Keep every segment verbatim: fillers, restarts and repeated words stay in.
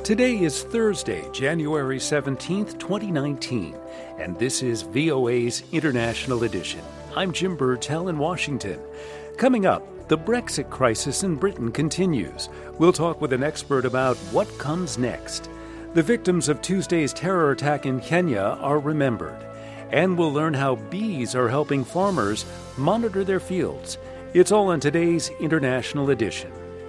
Today is Thursday, January seventeenth, twenty nineteen, and this is V O A's International Edition. I'm Jim Burtell in Washington. Coming up, the Brexit crisis in Britain continues. We'll talk with an expert about what comes next. The victims of Tuesday's terror attack in Kenya are remembered. And we'll learn how bees are helping farmers monitor their fields. It's all in today's International Edition.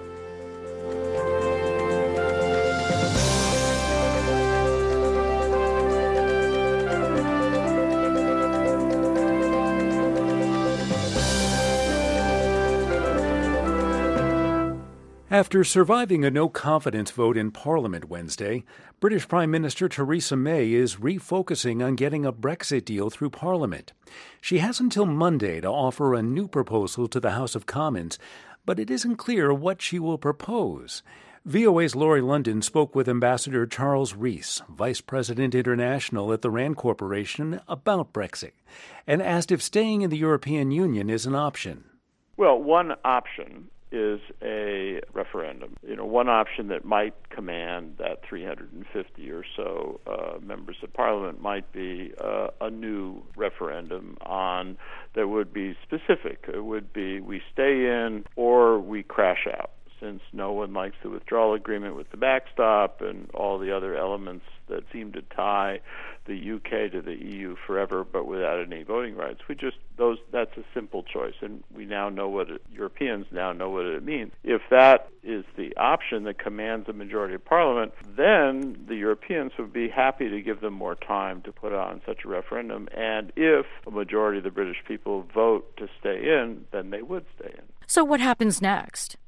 After surviving a no-confidence vote in Parliament Wednesday, British Prime Minister Theresa May is refocusing on getting a Brexit deal through Parliament. She has until Monday to offer a new proposal to the House of Commons, but it isn't clear what she will propose. V O A's Laurie London spoke with Ambassador Charles Rees, Vice President International at the RAND Corporation, about Brexit, and asked if staying in the European Union is an option. Well, one option is a referendum. You know, one option that might command that three hundred fifty or so uh, members of Parliament might be uh, a new referendum on that would be specific. It would be we stay in or we crash out, since no one likes the withdrawal agreement with the backstop and all the other elements that seem to tie the U K to the E U forever, but without any voting rights. We just those that's a simple choice, and we now know what it, Europeans now know what it means. If that is the option that commands a majority of Parliament, then the Europeans would be happy to give them more time to put on such a referendum. And if a majority of the British people vote to stay in, then they would stay in. So what happens next?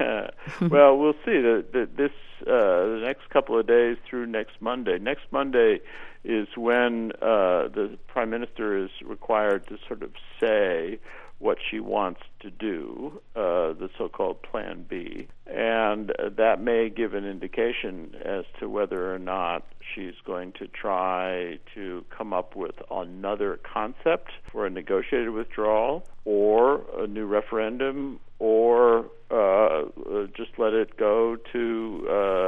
Well, we'll see. The, the, this uh, the next couple of days through next Monday. Next Monday is when uh, the Prime Minister is required to sort of say what she wants to do, uh, the so-called Plan B, and uh, that may give an indication as to whether or not she's going to try to come up with another concept for a negotiated withdrawal, or a new referendum, or uh, uh, just let it go to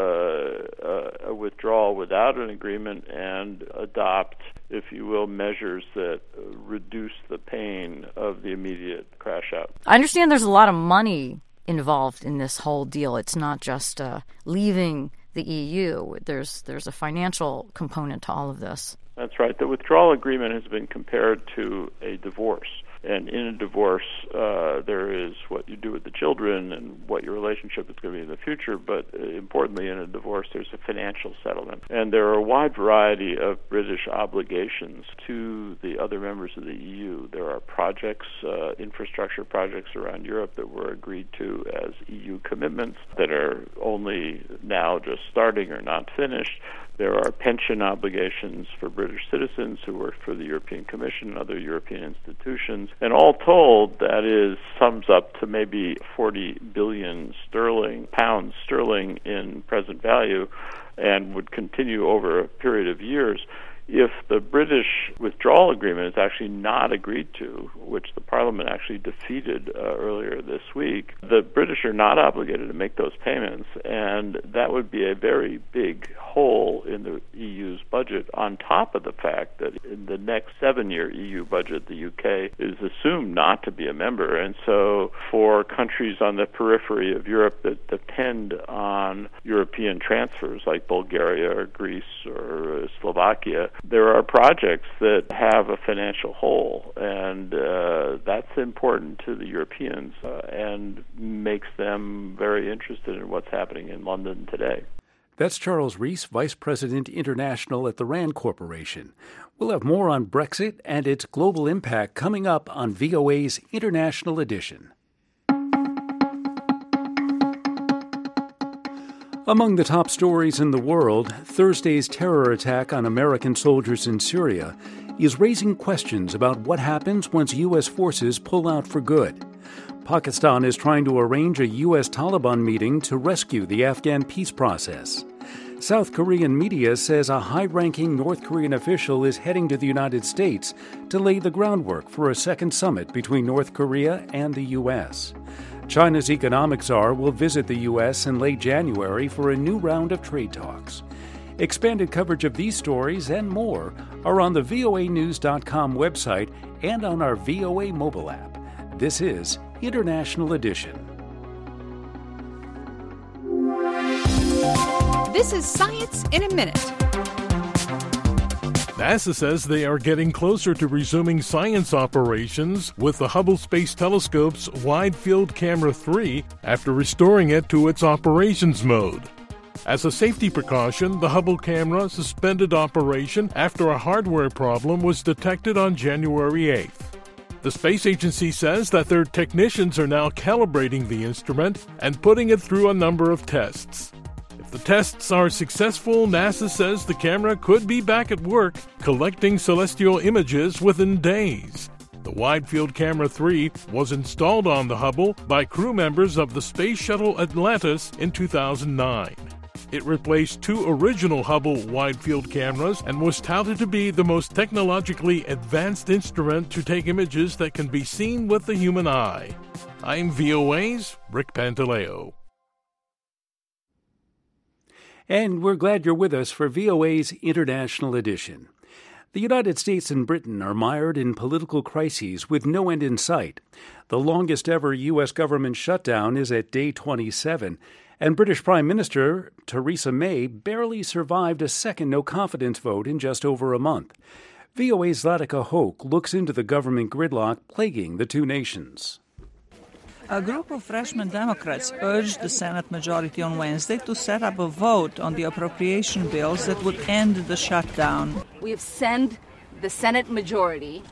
uh, uh, a withdrawal without an agreement and adopt, if you will, measures that reduce the pain of the immediate crash out. I understand there's a lot of money involved in this whole deal. It's not just uh, leaving the E U. There's there's a financial component to all of this. That's right. The withdrawal agreement has been compared to a divorce. And in a divorce, uh, there is what you do with the children and what your relationship is going to be in the future. But uh, importantly, in a divorce, there's a financial settlement. And there are a wide variety of British obligations to the other members of the E U. There are projects, uh, infrastructure projects around Europe that were agreed to as E U commitments that are only now just starting or not finished. There are pension obligations for British citizens who work for the European Commission and other European institutions. And all told, that is sums up to maybe forty billion sterling, pounds sterling in present value, and would continue over a period of years. If the British withdrawal agreement is actually not agreed to, which the Parliament actually defeated uh, earlier this week, the British are not obligated to make those payments, and that would be a very big hole in the E U's budget, on top of the fact that in the next seven-year E U budget, the U K is assumed not to be a member. And so for countries on the periphery of Europe that depend on European transfers, like Bulgaria or Greece or uh, Slovakia, there are projects that have a financial hole, and uh, that's important to the Europeans uh, and makes them very interested in what's happening in London today. That's Charles Rees, Vice President International at the RAND Corporation. We'll have more on Brexit and its global impact coming up on V O A's International Edition. Among the top stories in the world, Thursday's terror attack on American soldiers in Syria is raising questions about what happens once U S forces pull out for good. Pakistan is trying to arrange a U S Taliban meeting to rescue the Afghan peace process. South Korean media says a high-ranking North Korean official is heading to the United States to lay the groundwork for a second summit between North Korea and the U S China's economic czar will visit the U S in late January for a new round of trade talks. Expanded coverage of these stories and more are on the V O A news dot com website and on our V O A mobile app. This is International Edition. This is Science in a Minute. NASA says they are getting closer to resuming science operations with the Hubble Space Telescope's Wide Field Camera three after restoring it to its operations mode. As a safety precaution, the Hubble camera suspended operation after a hardware problem was detected on January eighth. The space agency says that their technicians are now calibrating the instrument and putting it through a number of tests. If the tests are successful, NASA says the camera could be back at work collecting celestial images within days. The Wide Field Camera three was installed on the Hubble by crew members of the Space Shuttle Atlantis in two thousand nine. It replaced two original Hubble Wide Field cameras and was touted to be the most technologically advanced instrument to take images that can be seen with the human eye. I'm V O A's Rick Pantaleo. And we're glad you're with us for V O A's International Edition. The United States and Britain are mired in political crises with no end in sight. The longest ever U S government shutdown is at day twenty-seven, and British Prime Minister Theresa May barely survived a second no-confidence vote in just over a month. V O A's Zlatica Hoke looks into the government gridlock plaguing the two nations. A group of freshman Democrats urged the Senate majority on Wednesday to set up a vote on the appropriation bills that would end the shutdown. We have sent the Senate majority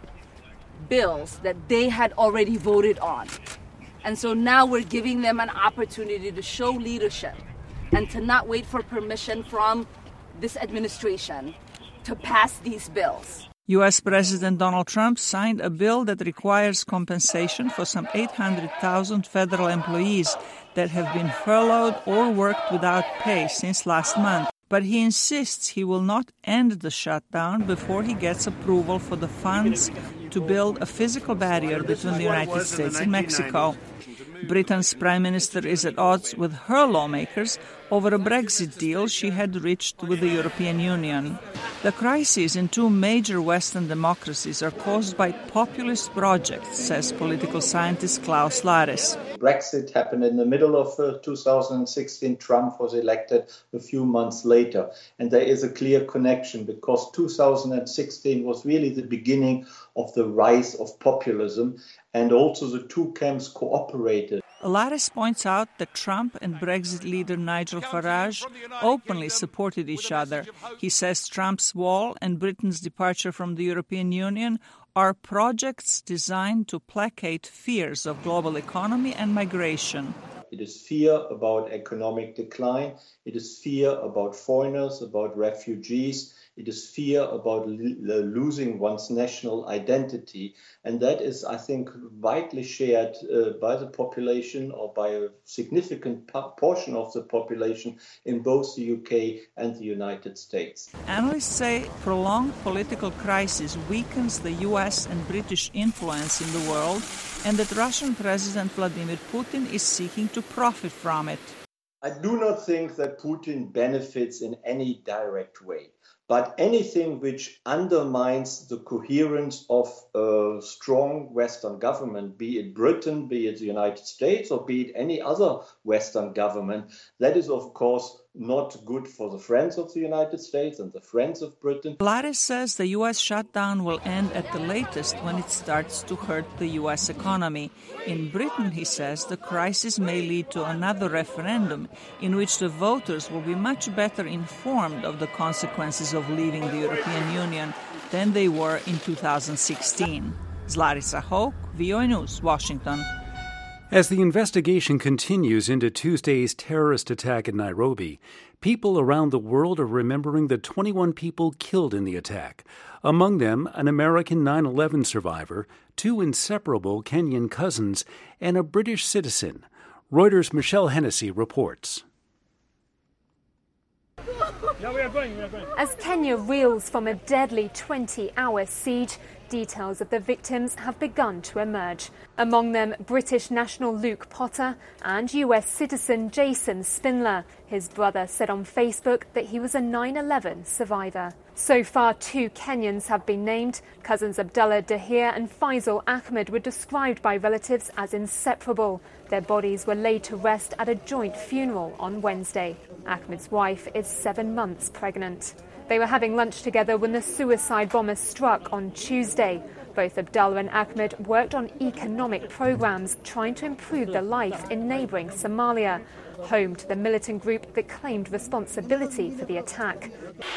bills that they had already voted on. And so now we're giving them an opportunity to show leadership and to not wait for permission from this administration to pass these bills. U S. President Donald Trump signed a bill that requires compensation for some eight hundred thousand federal employees that have been furloughed or worked without pay since last month. But he insists he will not end the shutdown before he gets approval for the funds to build a physical barrier between the United States and Mexico. Britain's Prime Minister is at odds with her lawmakers over a Brexit deal she had reached with the European Union. The crises in two major Western democracies are caused by populist projects, says political scientist Klaus Lares. Brexit happened in the middle of uh, two thousand sixteen. Trump was elected a few months later. And there is a clear connection because two thousand sixteen was really the beginning of the rise of populism. And also the two camps cooperated. Lares points out that Trump and Brexit leader Nigel Farage openly supported each other. He says Trump's wall and Britain's departure from the European Union are projects designed to placate fears of global economy and migration. It is fear about economic decline. It is fear about foreigners, about refugees. It is fear about lo- losing one's national identity. And that is, I think, widely shared uh, by the population or by a significant po- portion of the population in both the U K and the United States. Analysts say prolonged political crisis weakens the U S and British influence in the world and that Russian President Vladimir Putin is seeking to profit from it. I do not think that Putin benefits in any direct way. But anything which undermines the coherence of a strong Western government, be it Britain, be it the United States, or be it any other Western government, that is, of course, not good for the friends of the United States and the friends of Britain. Lares says the U S shutdown will end at the latest when it starts to hurt the U S economy. In Britain, he says, the crisis may lead to another referendum in which the voters will be much better informed of the consequences of leaving the European Union than they were in two thousand sixteen. Zlatica Hoke, V O A News, Washington. As the investigation continues into Tuesday's terrorist attack in Nairobi, people around the world are remembering the twenty-one people killed in the attack. Among them, an American nine eleven survivor, two inseparable Kenyan cousins, and a British citizen. Reuters' Michelle Hennessy reports. As Kenya reels from a deadly twenty-hour siege, Details of the victims have begun to emerge. Among them, British national Luke Potter and U S citizen Jason Spindler. His brother said on Facebook that he was a nine eleven survivor. So far, two Kenyans have been named. Cousins Abdullah Dahir and Faisal Ahmed were described by relatives as inseparable. Their bodies were laid to rest at a joint funeral on Wednesday. Ahmed's wife is seven months pregnant. They were having lunch together when the suicide bomber struck on Tuesday. Both Abdullah and Ahmed worked on economic programs trying to improve their life in neighboring Somalia, home to the militant group that claimed responsibility for the attack.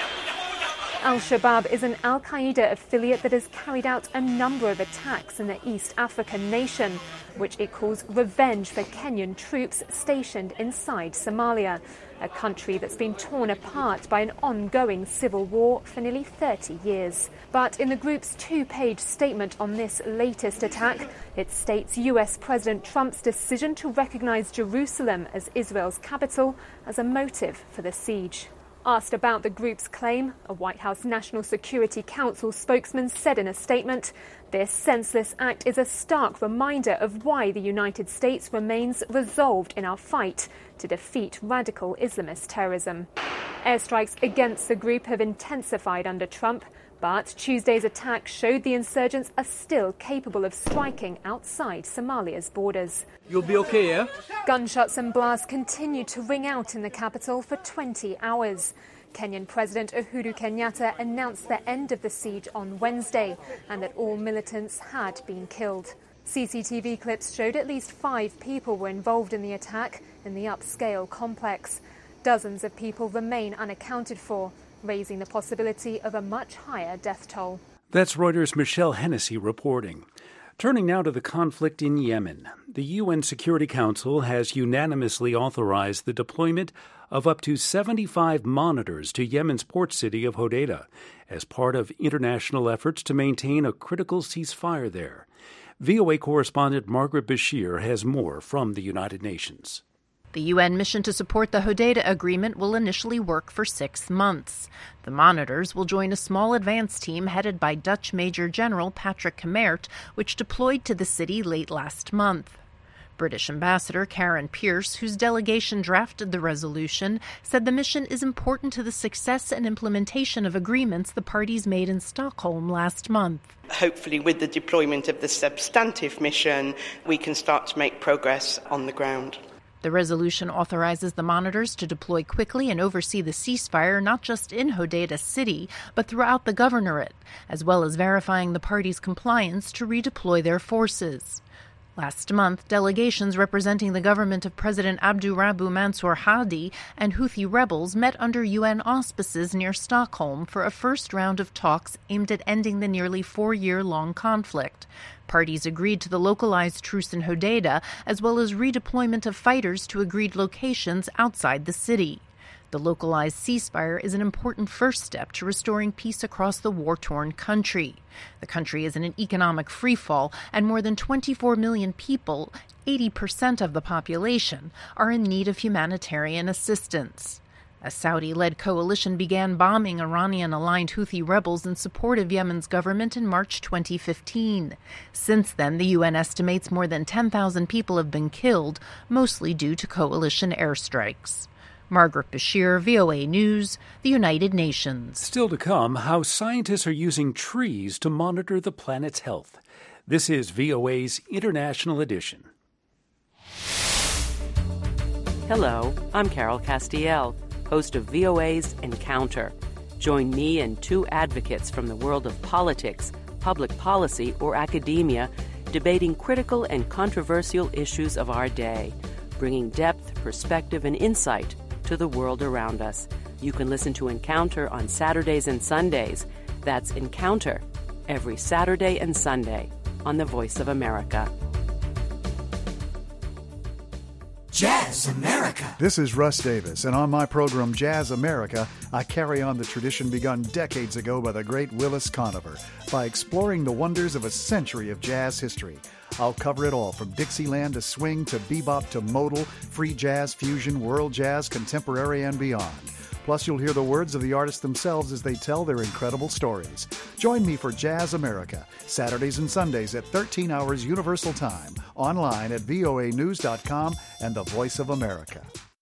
Al-Shabaab is an Al-Qaeda affiliate that has carried out a number of attacks in the East African nation, which it calls revenge for Kenyan troops stationed inside Somalia, a country that's been torn apart by an ongoing civil war for nearly thirty years. But in the group's two-page statement on this latest attack, it states U S President Trump's decision to recognize Jerusalem as Israel's capital as a motive for the siege. Asked about the group's claim, a White House National Security Council spokesman said in a statement, "This senseless act is a stark reminder of why the United States remains resolved in our fight to defeat radical Islamist terrorism." Airstrikes against the group have intensified under Trump, but Tuesday's attack showed the insurgents are still capable of striking outside Somalia's borders. You'll be okay, yeah? Gunshots and blasts continued to ring out in the capital for twenty hours. Kenyan President Uhuru Kenyatta announced the end of the siege on Wednesday and that all militants had been killed. C C T V clips showed at least five people were involved in the attack in the upscale complex. Dozens of people remain unaccounted for, raising the possibility of a much higher death toll. That's Reuters' Michelle Hennessy reporting. Turning now to the conflict in Yemen. The U N Security Council has unanimously authorized the deployment of up to seventy-five monitors to Yemen's port city of Hodeidah as part of international efforts to maintain a critical ceasefire there. V O A correspondent Margaret Bashir has more from the United Nations. The U N mission to support the Hodeidah Agreement will initially work for six months. The monitors will join a small advance team headed by Dutch Major General Patrick Kammert, which deployed to the city late last month. British Ambassador Karen Pierce, whose delegation drafted the resolution, said the mission is important to the success and implementation of agreements the parties made in Stockholm last month. Hopefully, with the deployment of the substantive mission, we can start to make progress on the ground. The resolution authorizes the monitors to deploy quickly and oversee the ceasefire not just in Hodeidah city, but throughout the governorate, as well as verifying the parties' compliance to redeploy their forces. Last month, delegations representing the government of President Abdurabu Mansour Hadi and Houthi rebels met under U N auspices near Stockholm for a first round of talks aimed at ending the nearly four-year-long conflict. Parties agreed to the localized truce in Hodeidah, as well as redeployment of fighters to agreed locations outside the city. The localized ceasefire is an important first step to restoring peace across the war-torn country. The country is in an economic freefall, and more than twenty-four million people, eighty percent of the population, are in need of humanitarian assistance. A Saudi-led coalition began bombing Iranian-aligned Houthi rebels in support of Yemen's government in March twenty fifteen. Since then, the U N estimates more than ten thousand people have been killed, mostly due to coalition airstrikes. Margaret Bashir, V O A News, the United Nations. Still to come, how scientists are using trees to monitor the planet's health. This is V O A's International Edition. Hello, I'm Carol Castiel, host of V O A's Encounter. Join me and two advocates from the world of politics, public policy, or academia debating critical and controversial issues of our day, bringing depth, perspective, and insight to the world around us. You can listen to Encounter on Saturdays and Sundays. That's Encounter every Saturday and Sunday on the Voice of America. Jazz America. This is Russ Davis, and on my program Jazz America, I carry on the tradition begun decades ago by the great Willis Conover by exploring the wonders of a century of jazz history. I'll cover it all, from Dixieland to swing to bebop to modal, free jazz, fusion, world jazz, contemporary, and beyond. Plus, you'll hear the words of the artists themselves as they tell their incredible stories. Join me for Jazz America, Saturdays and Sundays at thirteen hours Universal Time, online at V O A news dot com and the Voice of America.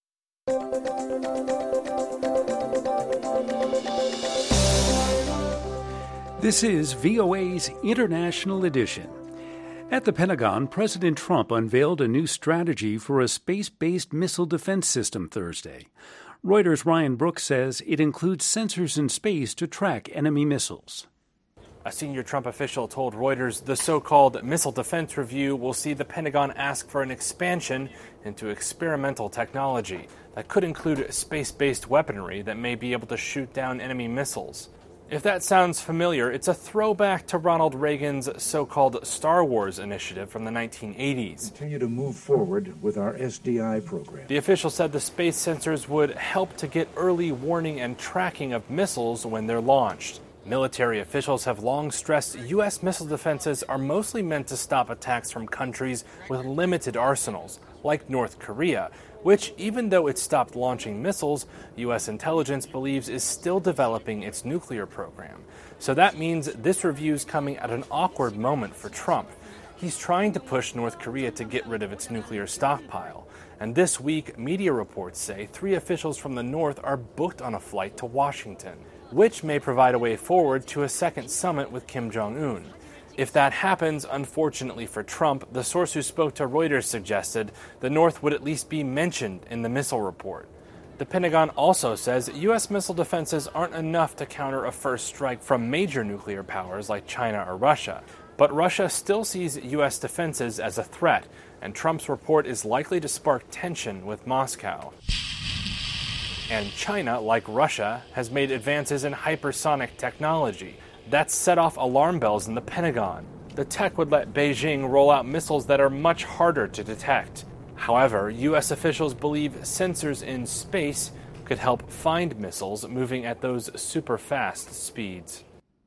This is V O A's International Edition. At the Pentagon, President Trump unveiled a new strategy for a space-based missile defense system Thursday. Reuters' Ryan Brooks says it includes sensors in space to track enemy missiles. A senior Trump official told Reuters the so-called Missile Defense Review will see the Pentagon ask for an expansion into experimental technology that could include space-based weaponry that may be able to shoot down enemy missiles. If that sounds familiar, it's a throwback to Ronald Reagan's so-called Star Wars initiative from the nineteen eighties. Continue to move forward with our S D I program. The official said the space sensors would help to get early warning and tracking of missiles when they're launched. Military officials have long stressed U S missile defenses are mostly meant to stop attacks from countries with limited arsenals, like North Korea, which, even though it stopped launching missiles, U S intelligence believes is still developing its nuclear program. So that means this review's coming at an awkward moment for Trump. He's trying to push North Korea to get rid of its nuclear stockpile. And this week, media reports say three officials from the North are booked on a flight to Washington, which may provide a way forward to a second summit with Kim Jong-un. If that happens, unfortunately for Trump, the source who spoke to Reuters suggested the North would at least be mentioned in the missile report. The Pentagon also says U S missile defenses aren't enough to counter a first strike from major nuclear powers like China or Russia. But Russia still sees U S defenses as a threat, and Trump's report is likely to spark tension with Moscow. And China, like Russia, has made advances in hypersonic technology. That's set off alarm bells in the Pentagon. The tech would let Beijing roll out missiles that are much harder to detect. However, U S officials believe sensors in space could help find missiles moving at those super fast speeds.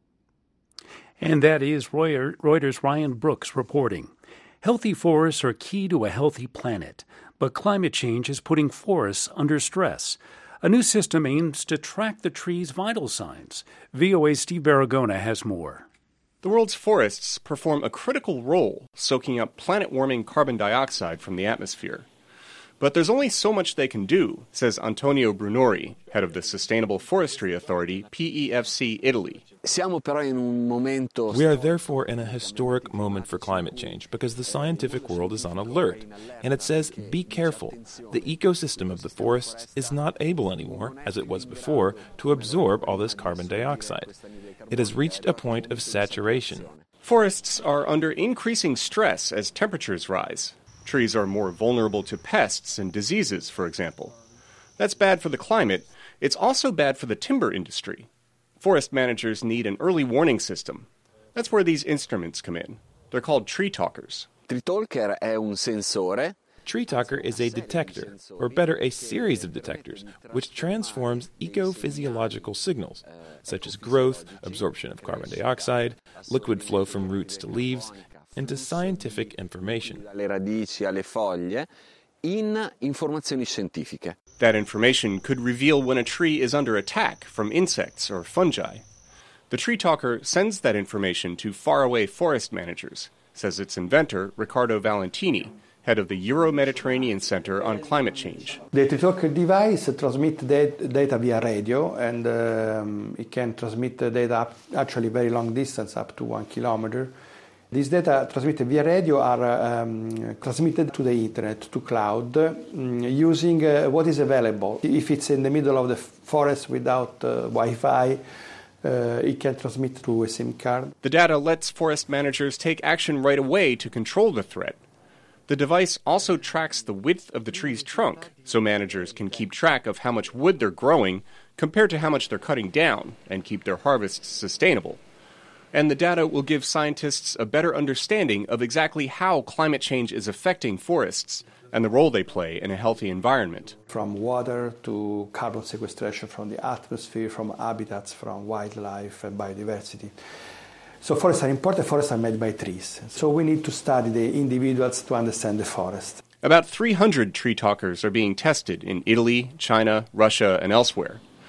And that is Reuters' Ryan Brooks reporting. Healthy forests are key to a healthy planet, but climate change is putting forests under stress. A new system aims to track the tree's vital signs. V O A's Steve Baragona has more. The world's forests perform a critical role soaking up planet-warming carbon dioxide from the atmosphere. But there's only so much they can do, says Antonio Brunori, head of the Sustainable Forestry Authority, P E F C Italy. We are therefore in a historic moment for climate change because the scientific world is on alert, and it says, be careful. The ecosystem of the forests is not able anymore, as it was before, to absorb all this carbon dioxide. It has reached a point of saturation. Forests are under increasing stress as temperatures rise. Trees are more vulnerable to pests and diseases, for example. That's bad for the climate. It's also bad for the timber industry. Forest managers need an early warning system. That's where these instruments come in. They're called tree talkers. Tree Talker is a detector, or better, a series of detectors, which transforms ecophysiological signals, such as growth, absorption of carbon dioxide, liquid flow from roots to leaves, into scientific information. That information could reveal when a tree is under attack from insects or fungi. The tree talker sends that information to faraway forest managers, says its inventor, Riccardo Valentini, head of the Euro-Mediterranean Center on Climate Change. The tree talker device transmits data via radio, and um, it can transmit data up, actually very long distance, up to one kilometer. These data transmitted via radio are um, transmitted to the internet, to cloud, um, using uh, what is available. If it's in the middle of the forest without uh, Wi-Fi, uh, it can transmit through a SIM card. The data lets forest managers take action right away to control the threat. The device also tracks the width of the tree's trunk, so managers can keep track of how much wood they're growing compared to how much they're cutting down and keep their harvests sustainable. And the data will give scientists a better understanding of exactly how climate change is affecting forests and the role they play in a healthy environment. From water to carbon sequestration from the atmosphere, from habitats, from wildlife and biodiversity. So forests are important. Forests are made by trees. So we need to study the individuals to understand the forest. About three hundred tree talkers are being tested in Italy, China, Russia, and elsewhere.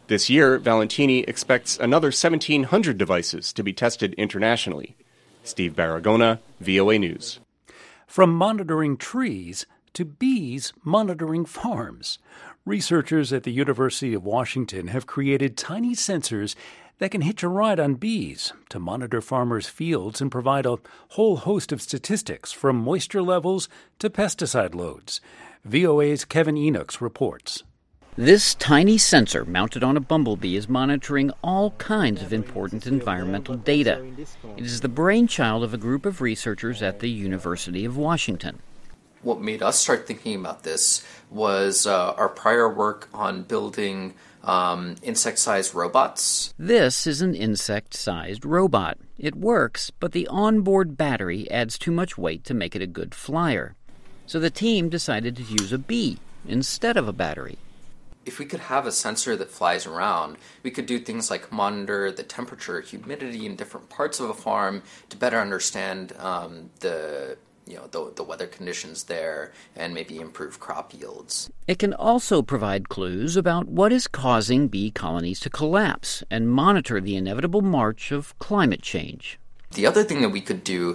This year, Valentini expects another seventeen hundred devices to be tested internationally. Steve Baragona, V O A News. From monitoring trees to bees monitoring farms, researchers at the University of Washington have created tiny sensors that can hitch a ride on bees to monitor farmers' fields and provide a whole host of statistics from moisture levels to pesticide loads. V O A's Kevin Enochs reports. This tiny sensor mounted on a bumblebee is monitoring all kinds of important environmental data. It is the brainchild of a group of researchers at the University of Washington. What made us start thinking about this was uh, our prior work on building um, insect-sized robots. This is an insect-sized robot. It works, but the onboard battery adds too much weight to make it a good flyer. So the team decided to use a bee instead of a battery. If we could have a sensor that flies around, we could do things like monitor the temperature, humidity in different parts of a farm to better understand um, the you know the, the weather conditions there and maybe improve crop yields. It can also provide clues about what is causing bee colonies to collapse and monitor the inevitable march of climate change. The other thing that we could do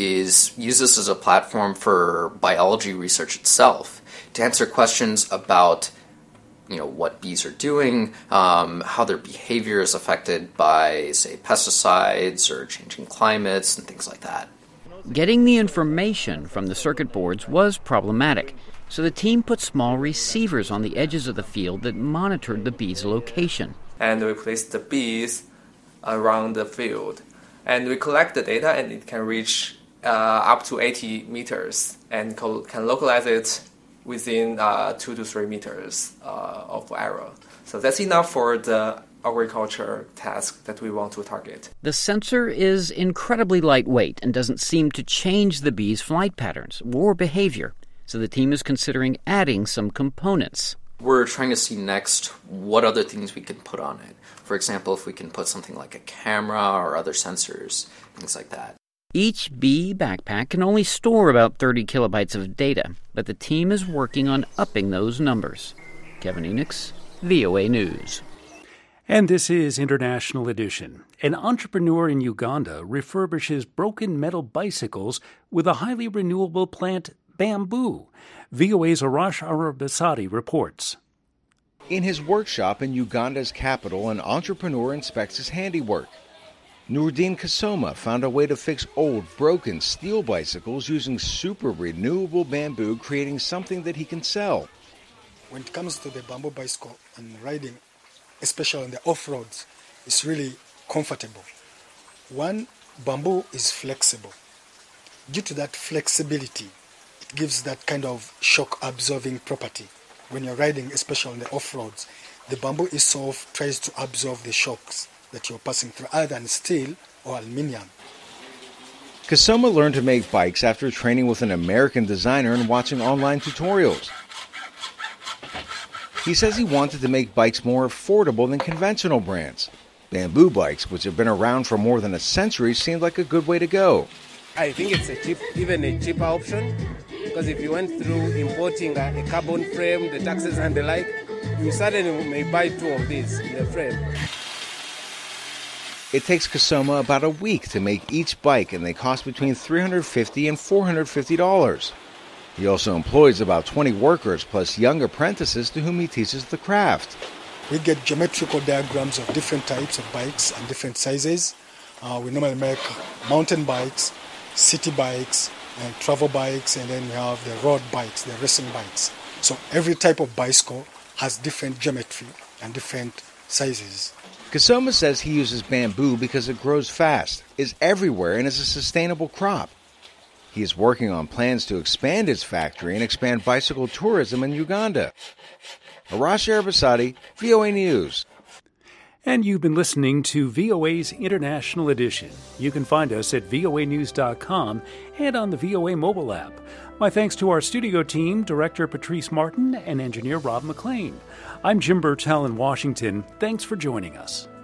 is use this as a platform for biology research itself to answer questions about you know, what bees are doing, um, how their behavior is affected by, say, pesticides or changing climates and things like that. Getting the information from the circuit boards was problematic, so the team put small receivers on the edges of the field that monitored the bees' location. And we placed the bees around the field. And we collect the data, and it can reach uh, up to eighty meters and co- can localize it within uh, two to three meters uh, of error. So that's enough for the agriculture task that we want to target. The sensor is incredibly lightweight and doesn't seem to change the bees' flight patterns or behavior. So the team is considering adding some components. We're trying to see next what other things we can put on it. For example, if we can put something like a camera or other sensors, things like that. Each bee backpack can only store about thirty kilobytes of data, but the team is working on upping those numbers. Kevin Enochs, V O A News. And this is International Edition. An entrepreneur in Uganda refurbishes broken metal bicycles with a highly renewable plant, bamboo. V O A's Arash Arabasadi reports. In his workshop in Uganda's capital, an entrepreneur inspects his handiwork. Nurdin Kasoma found a way to fix old, broken steel bicycles using super renewable bamboo, creating something that he can sell. When it comes to the bamboo bicycle and riding, especially on the off-roads, it's really comfortable. One, bamboo is flexible. Due to that flexibility, it gives that kind of shock-absorbing property. When you're riding, especially on the off-roads, the bamboo itself tries to absorb the shocks that you're passing through, either in steel or aluminium. Kasoma learned to make bikes after training with an American designer and watching online tutorials. He says he wanted to make bikes more affordable than conventional brands. Bamboo bikes, which have been around for more than a century, seemed like a good way to go. I think it's a cheap, even a cheaper option, because if you went through importing a, a carbon frame, the taxes and the like, you suddenly may buy two of these in the frame. It takes Kasoma about a week to make each bike, and they cost between three hundred fifty dollars and four hundred fifty dollars. He also employs about twenty workers, plus young apprentices to whom he teaches the craft. We get geometrical diagrams of different types of bikes and different sizes. Uh, we normally make mountain bikes, city bikes, and travel bikes, and then we have the road bikes, the racing bikes. So every type of bicycle has different geometry and different sizes. Kasoma says he uses bamboo because it grows fast, is everywhere, and is a sustainable crop. He is working on plans to expand his factory and expand bicycle tourism in Uganda. Arash Arabasadi, V O A News. And you've been listening to V O A's International Edition. You can find us at V O A news dot com and on the V O A mobile app. My thanks to our studio team, Director Patrice Martin and Engineer Rob McLean. I'm Jim Burtell in Washington. Thanks for joining us.